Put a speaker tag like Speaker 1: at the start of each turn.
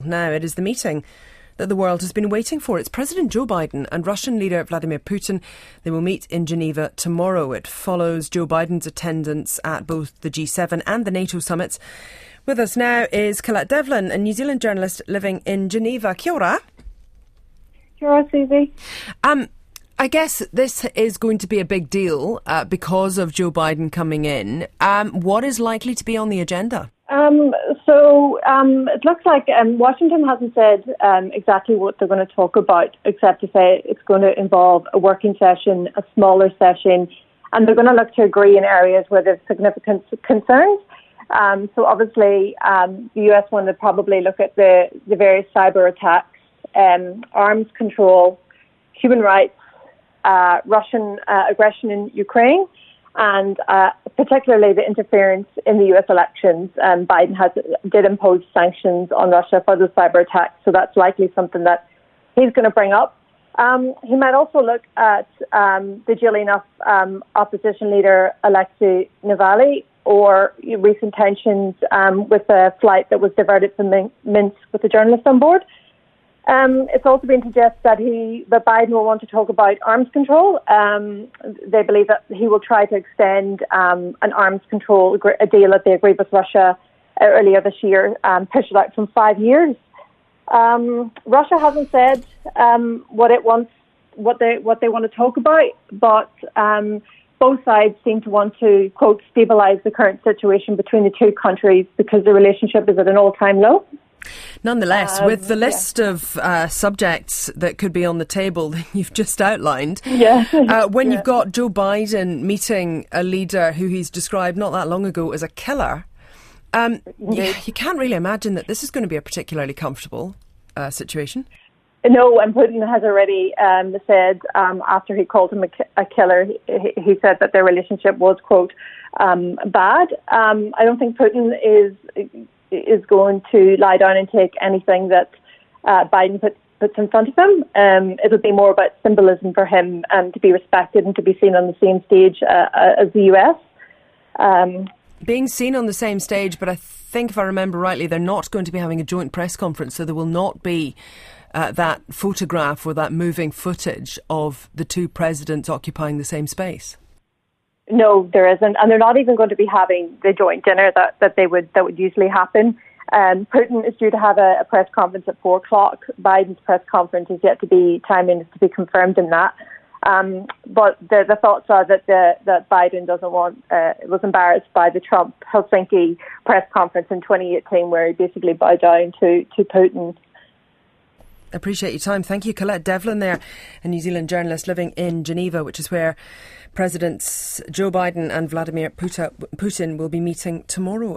Speaker 1: Now it is the meeting that the world has been waiting for. It's President Joe Biden and Russian leader Vladimir Putin. They will meet in Geneva tomorrow. It follows Joe Biden's attendance at both the G7 and the NATO summits. With us now is Colette Devlin, a New Zealand journalist living in Geneva. Kia ora.
Speaker 2: Kia ora, Susie.
Speaker 1: I guess this is going to be a big deal because of Joe Biden coming in. What is likely to be on the agenda?
Speaker 2: It looks like Washington hasn't said exactly what they're going to talk about, except to say it's going to involve a working session, a smaller session, and they're going to look to agree in areas where there's significant concerns. Obviously, the US want to probably look at the various cyber attacks, arms control, human rights, Russian aggression in Ukraine, and particularly the interference in the US elections. Biden did impose sanctions on Russia for the cyber attacks, so that's likely something that he's going to bring up. He might also look at the jilling of opposition leader Alexei Navalny, or recent tensions with a flight that was diverted from Minsk with a journalist on board. It's also been suggested that Biden will want to talk about arms control. They believe that he will try to extend an arms control a deal that they agreed with Russia earlier this year, push it out from 5 years. Russia hasn't said what they want to talk about, but both sides seem to want to, quote, stabilise the current situation between the two countries because the relationship is at an all-time low.
Speaker 1: Nonetheless, with the list of subjects that could be on the table that you've just outlined, you've got Joe Biden meeting a leader who he's described not that long ago as a killer, you can't really imagine that this is going to be a particularly comfortable situation.
Speaker 2: No, and Putin has already said, after he called him a killer, he said that their relationship was, quote, bad. I don't think Putin is going to lie down and take anything that Biden puts in front of him. It'll be more about symbolism for him to be respected and to be seen on the same stage as the US.
Speaker 1: Being seen on the same stage, but I think if I remember rightly, they're not going to be having a joint press conference, so there will not be that photograph or that moving footage of the two presidents occupying the same space.
Speaker 2: No, there isn't, and they're not even going to be having the joint dinner that would usually happen. Putin is due to have a press conference at 4:00. Biden's press conference is yet to be confirmed in that. But the thoughts are that Biden was embarrassed by the Trump Helsinki press conference in 2018, where he basically bowed down to Putin.
Speaker 1: Appreciate your time. Thank you. Colette Devlin there, a New Zealand journalist living in Geneva, which is where Presidents Joe Biden and Vladimir Putin will be meeting tomorrow.